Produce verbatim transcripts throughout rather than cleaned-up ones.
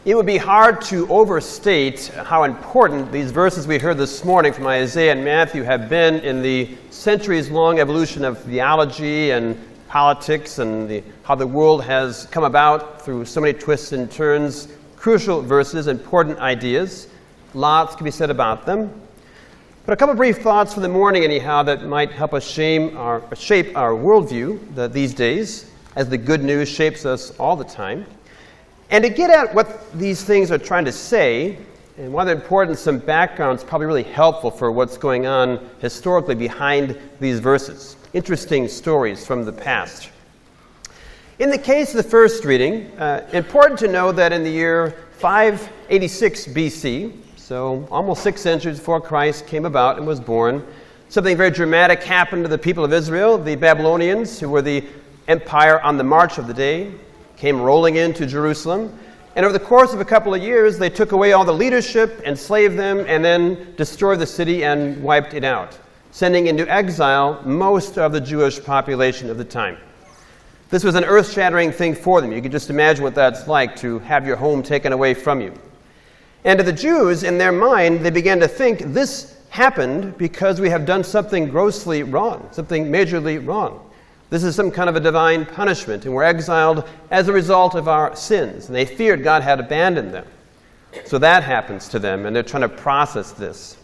It would be hard to overstate how important these verses we heard this morning from Isaiah and Matthew have been in the centuries-long evolution of theology and politics and the, how the world has come about through so many twists and turns. Crucial verses, important ideas. Lots can be said about them. But a couple brief thoughts for the morning, anyhow, that might help us shame our, shape our worldview the, these days, as the good news shapes us all the time. And to get at what these things are trying to say, and why they're important, some background is probably really helpful for what's going on historically behind these verses. Interesting stories from the past. In the case of the first reading, uh, important to know that in the year five eighty-six B C, so almost six centuries before Christ came about and was born, something very dramatic happened to the people of Israel. The Babylonians, who were the empire on the march of the day, came rolling into Jerusalem, and over the course of a couple of years, they took away all the leadership, enslaved them, and then destroyed the city and wiped it out, sending into exile most of the Jewish population of the time. This was an earth-shattering thing for them. You can just imagine what that's like to have your home taken away from you. And to the Jews, in their mind, they began to think this happened because we have done something grossly wrong, something majorly wrong. This is some kind of a divine punishment, and we're exiled as a result of our sins. And they feared God had abandoned them. So that happens to them, and they're trying to process this.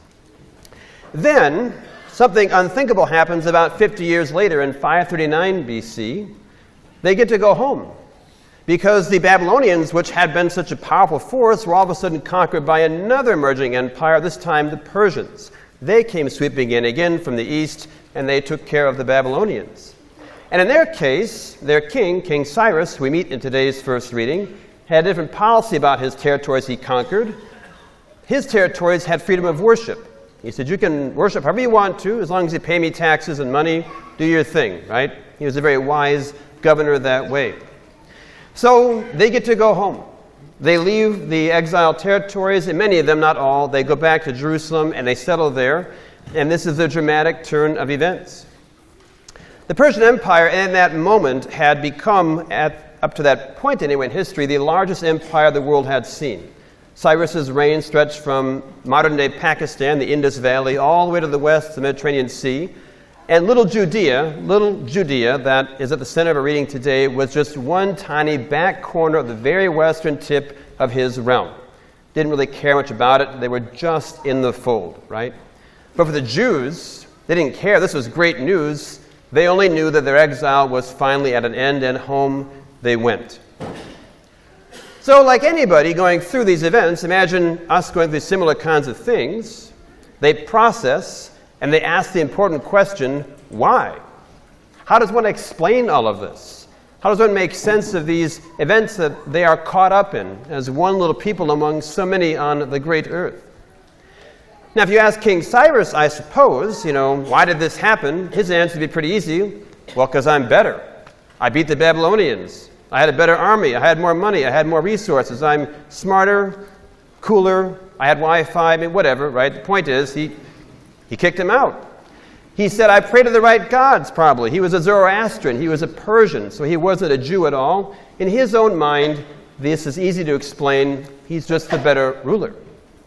Then, something unthinkable happens about fifty years later in five thirty-nine B C. They get to go home, because the Babylonians, which had been such a powerful force, were all of a sudden conquered by another emerging empire, this time the Persians. They came sweeping in again from the east, and they took care of the Babylonians. And in their case, their king, King Cyrus, who we meet in today's first reading, had a different policy about his territories he conquered. His territories had freedom of worship. He said, you can worship however you want to, as long as you pay me taxes and money, do your thing, right? He was a very wise governor that way. So they get to go home. They leave the exiled territories, and many of them, not all, they go back to Jerusalem and they settle there. And this is the dramatic turn of events. The Persian Empire, in that moment, had become, at, up to that point anyway in history, the largest empire the world had seen. Cyrus's reign stretched from modern-day Pakistan, the Indus Valley, all the way to the west, the Mediterranean Sea. And little Judea, little Judea, that is at the center of our reading today, was just one tiny back corner of the very western tip of his realm. Didn't really care much about it. They were just in the fold, right? But for the Jews, they didn't care. This was great news. They only knew that their exile was finally at an end, and home they went. So like anybody going through these events, imagine us going through similar kinds of things. They process, and they ask the important question, why? How does one explain all of this? How does one make sense of these events that they are caught up in as one little people among so many on the great earth? Now, if you ask King Cyrus, I suppose, you know, why did this happen? His answer would be pretty easy. Well, because I'm better. I beat the Babylonians. I had a better army. I had more money. I had more resources. I'm smarter, cooler. I had Wi-Fi. I mean, whatever, right? The point is, he, he kicked him out. He said, I pray to the right gods, probably. He was a Zoroastrian. He was a Persian, so he wasn't a Jew at all. In his own mind, this is easy to explain. He's just the better ruler.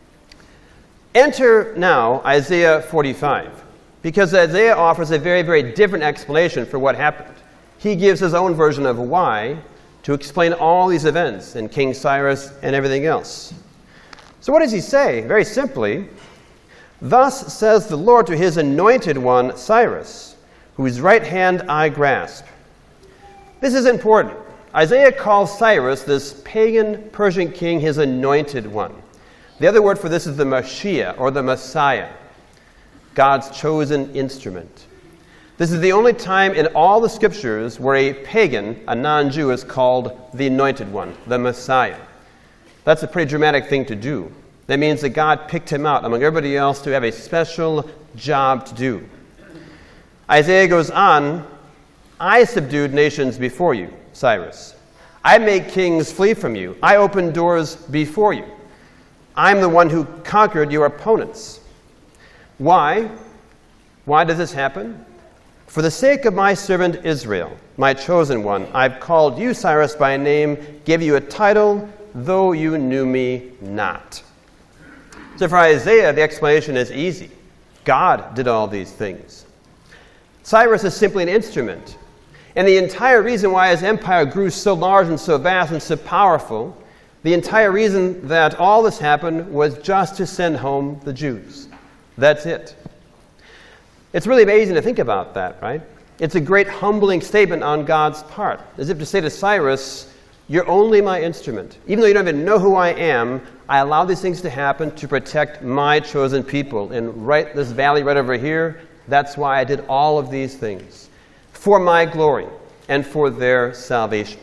Enter now Isaiah forty-five, because Isaiah offers a very, very different explanation for what happened. He gives his own version of why to explain all these events and King Cyrus and everything else. So what does he say? Very simply, thus says the Lord to his anointed one, Cyrus, whose right hand I grasp. This is important. Isaiah calls Cyrus, this pagan Persian king, his anointed one. The other word for this is the Mashiach, or the Messiah, God's chosen instrument. This is the only time in all the scriptures where a pagan, a non-Jew, is called the anointed one, the Messiah. That's a pretty dramatic thing to do. That means that God picked him out among everybody else to have a special job to do. Isaiah goes on, I subdued nations before you, Cyrus. I made kings flee from you. I opened doors before you. I'm the one who conquered your opponents. Why? Why does this happen? For the sake of my servant Israel, my chosen one, I've called you, Cyrus, by name, gave you a title though you knew me not. So for Isaiah, the explanation is easy. God did all these things. Cyrus is simply an instrument. And the entire reason why his empire grew so large and so vast and so powerful, the entire reason that all this happened was just to send home the Jews. That's it. It's really amazing to think about that, right? It's a great humbling statement on God's part, as if to say to Cyrus, you're only my instrument. Even though you don't even know who I am, I allow these things to happen to protect my chosen people. And right this valley right over here, that's why I did all of these things. For my glory and for their salvation.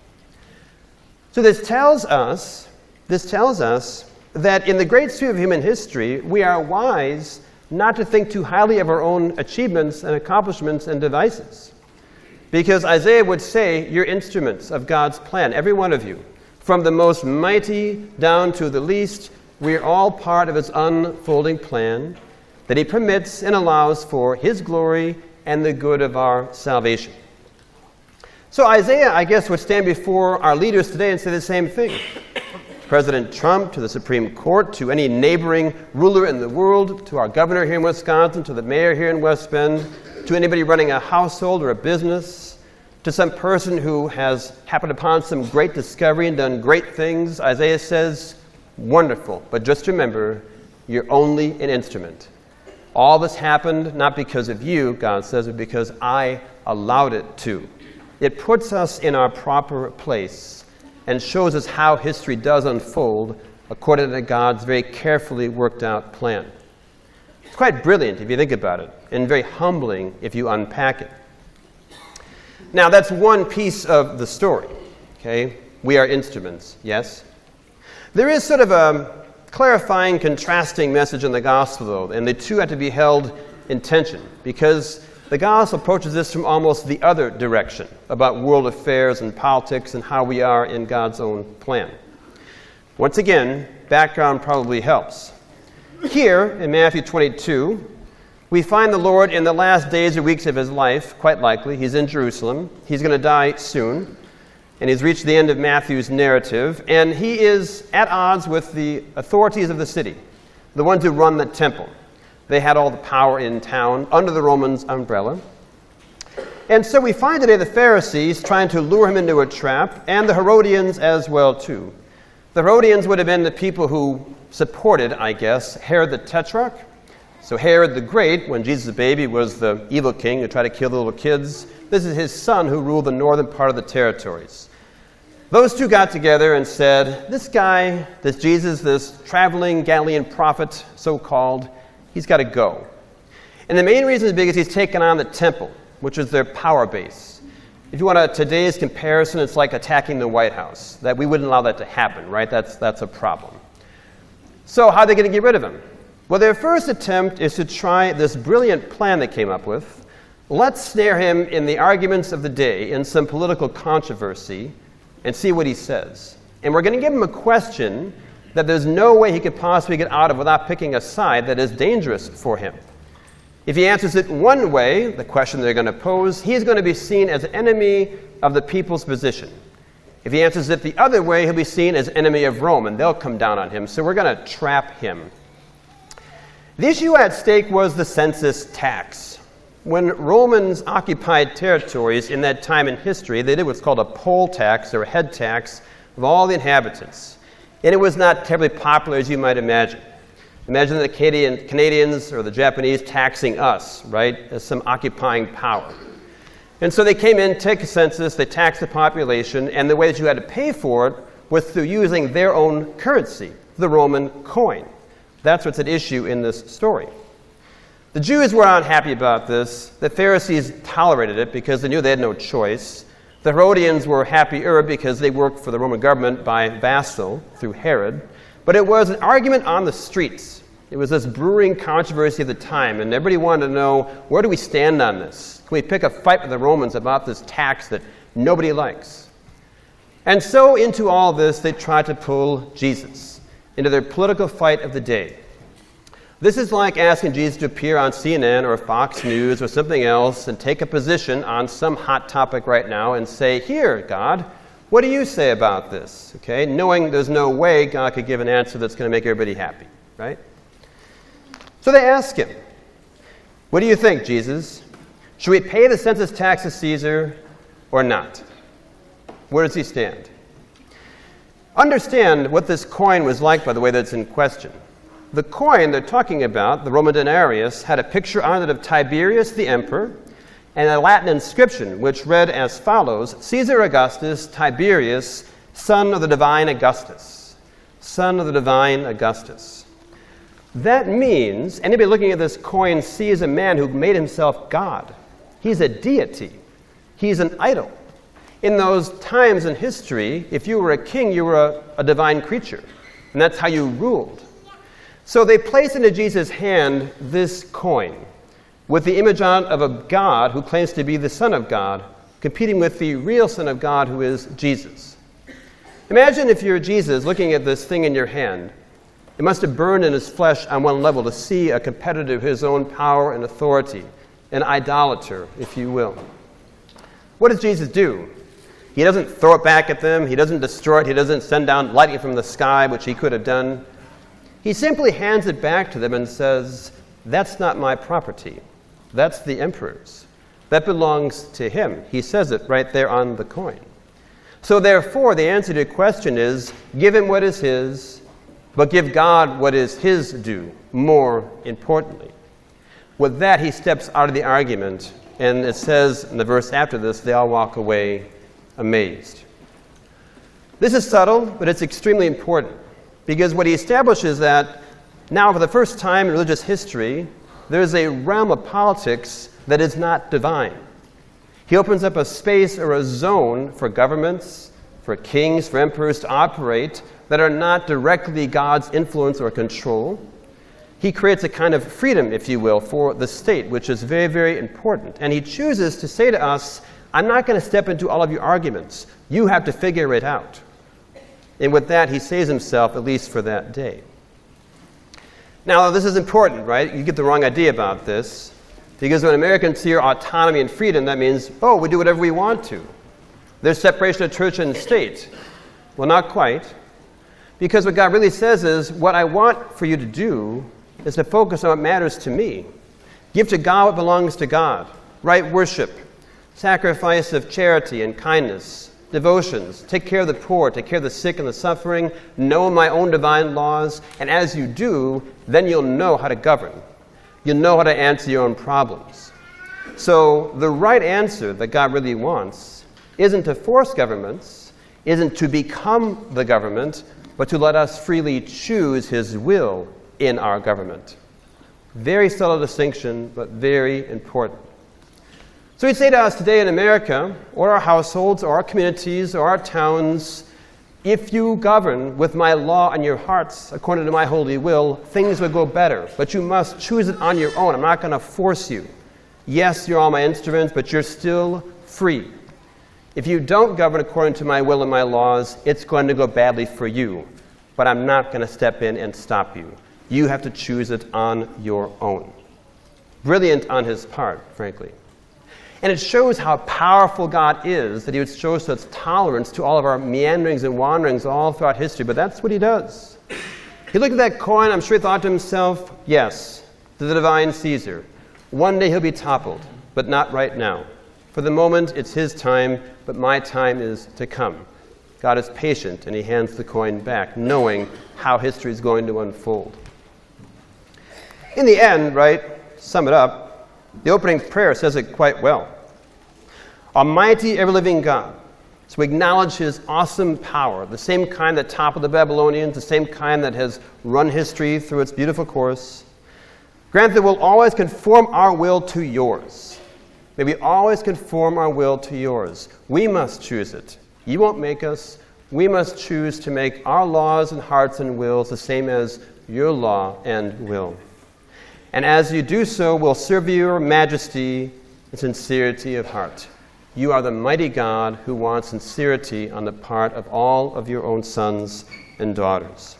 So this tells us, this tells us that in the great sweep of human history, we are wise not to think too highly of our own achievements and accomplishments and devices. Because Isaiah would say, you're instruments of God's plan, every one of you. From the most mighty down to the least, we are all part of his unfolding plan that he permits and allows for his glory and the good of our salvation. So Isaiah, I guess, would stand before our leaders today and say the same thing. President Trump, to the Supreme Court, to any neighboring ruler in the world, to our governor here in Wisconsin, to the mayor here in West Bend, to anybody running a household or a business, to some person who has happened upon some great discovery and done great things, Isaiah says, wonderful, but just remember, you're only an instrument. All this happened not because of you, God says, but because I allowed it to. It puts us in our proper place and shows us how history does unfold according to God's very carefully worked out plan. It's quite brilliant if you think about it, and very humbling if you unpack it. Now, that's one piece of the story, okay? We are instruments, yes? There is sort of a clarifying, contrasting message in the gospel, though, and the two have to be held in tension, because the gospel approaches this from almost the other direction, about world affairs and politics and how we are in God's own plan. Once again, background probably helps. Here, in Matthew twenty-two, we find the Lord in the last days or weeks of his life, quite likely. He's in Jerusalem. He's going to die soon. And he's reached the end of Matthew's narrative. And he is at odds with the authorities of the city, the ones who run the temple. They had all the power in town under the Romans' umbrella. And so we find today the Pharisees trying to lure him into a trap, and the Herodians as well, too. The Herodians would have been the people who supported, I guess, Herod the Tetrarch. So Herod the Great, when Jesus was a baby, was the evil king who tried to kill the little kids. This is his son who ruled the northern part of the territories. Those two got together and said, this guy, this Jesus, this traveling Galilean prophet, so-called, he's got to go. And the main reason is because he's taken on the temple, which is their power base. If you want a, today's comparison, it's like attacking the White House. That we wouldn't allow that to happen, right? That's, that's a problem. So how are they going to get rid of him? Well, their first attempt is to try this brilliant plan they came up with. Let's snare him in the arguments of the day, in some political controversy, and see what he says. And we're going to give him a question that there's no way he could possibly get out of without picking a side that is dangerous for him. If he answers it one way, the question they're going to pose, he's going to be seen as an enemy of the people's position. If he answers it the other way, he'll be seen as enemy of Rome, and they'll come down on him. So we're going to trap him. The issue at stake was the census tax. When Romans occupied territories in that time in history, they did what's called a poll tax or a head tax of all the inhabitants. And it was not terribly popular, as you might imagine. Imagine the Canadian, Canadians or the Japanese taxing us, right, as some occupying power. And so they came in, take a census, they taxed the population, and the way that you had to pay for it was through using their own currency, the Roman coin. That's what's at issue in this story. The Jews were unhappy about this. The Pharisees tolerated it because they knew they had no choice. The Herodians were happier because they worked for the Roman government by vassal through Herod. But it was an argument on the streets. It was this brewing controversy of the time, and everybody wanted to know, where do we stand on this? Can we pick a fight with the Romans about this tax that nobody likes? And so into all this, they tried to pull Jesus into their political fight of the day. This is like asking Jesus to appear on C N N or Fox News or something else and take a position on some hot topic right now and say, here, God, What do you say about this? Okay, knowing there's no way God could give an answer that's going to make everybody happy, right? So they ask him, what do you think, Jesus? Should we pay the census tax to Caesar or not? Where does he stand? Understand what this coin was like, by the way, that's in question. The coin they're talking about, the Roman denarius, had a picture on it of Tiberius the emperor and a Latin inscription which read as follows: Caesar Augustus Tiberius, son of the divine Augustus. Son of the divine Augustus. That means anybody looking at this coin sees a man who made himself God. He's a deity. He's an idol. In those times in history, if you were a king, you were a, a divine creature. And that's how you ruled. So they place into Jesus' hand this coin with the image on of a God who claims to be the Son of God, competing with the real Son of God who is Jesus. Imagine if you're Jesus looking at this thing in your hand. It must have burned in his flesh on one level to see a competitor of his own power and authority, an idolater, if you will. What does Jesus do? He doesn't throw it back at them. He doesn't destroy it. He doesn't send down lightning from the sky, which he could have done. He simply hands it back to them and says, that's not my property. That's the emperor's. That belongs to him. He says it right there on the coin. So therefore, the answer to your question is, give him what is his, but give God what is his due, more importantly. With that, he steps out of the argument, and it says in the verse after this, they all walk away amazed. This is subtle, but it's extremely important, because what he establishes that now for the first time in religious history, there's a realm of politics that is not divine. He opens up a space or a zone for governments, for kings, for emperors to operate that are not directly God's influence or control. He creates a kind of freedom, if you will, for the state, which is very, very important. And he chooses to say to us, I'm not going to step into all of your arguments. You have to figure it out. And with that, he saves himself, at least for that day. Now, this is important, right? You get the wrong idea about this. Because when Americans hear autonomy and freedom, that means, oh, we do whatever we want to. There's separation of church and state. Well, not quite. Because what God really says is, what I want for you to do is to focus on what matters to me. Give to God what belongs to God. Right worship. Sacrifice of charity and kindness, devotions, take care of the poor, take care of the sick and the suffering, know my own divine laws, and as you do, then you'll know how to govern. You'll know how to answer your own problems. So the right answer that God really wants isn't to force governments, isn't to become the government, but to let us freely choose his will in our government. Very subtle distinction, but very important. So he'd say to us today in America, or our households, or our communities, or our towns, if you govern with my law on your hearts, according to my holy will, things will go better. But you must choose it on your own. I'm not going to force you. Yes, you're all my instruments, but you're still free. If you don't govern according to my will and my laws, it's going to go badly for you. But I'm not going to step in and stop you. You have to choose it on your own. Brilliant on his part, frankly. And it shows how powerful God is that he would show such tolerance to all of our meanderings and wanderings all throughout history. But that's what he does. He looked at that coin. I'm sure he thought to himself, yes, to the divine Caesar. One day he'll be toppled, but not right now. For the moment, it's his time, but my time is to come. God is patient, and he hands the coin back, knowing how history is going to unfold. In the end, right, sum it up, the opening prayer says it quite well. Almighty, ever-living God, so we acknowledge his awesome power, the same kind that toppled the Babylonians, the same kind that has run history through its beautiful course. Grant that we'll always conform our will to yours. May we always conform our will to yours. We must choose it. You won't make us. We must choose to make our laws and hearts and wills the same as your law and will. And as you do so, we'll serve your majesty and sincerity of heart. You are the mighty God who wants sincerity on the part of all of your own sons and daughters.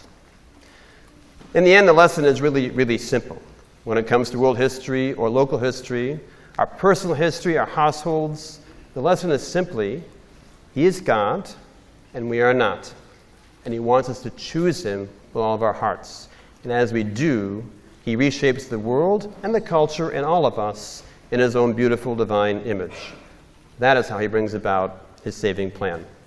In the end, the lesson is really, really simple. When it comes to world history or local history, our personal history, our households, the lesson is simply, he is God, and we are not. And he wants us to choose him with all of our hearts. And as we do, he reshapes the world and the culture and all of us in his own beautiful divine image. That is how he brings about his saving plan.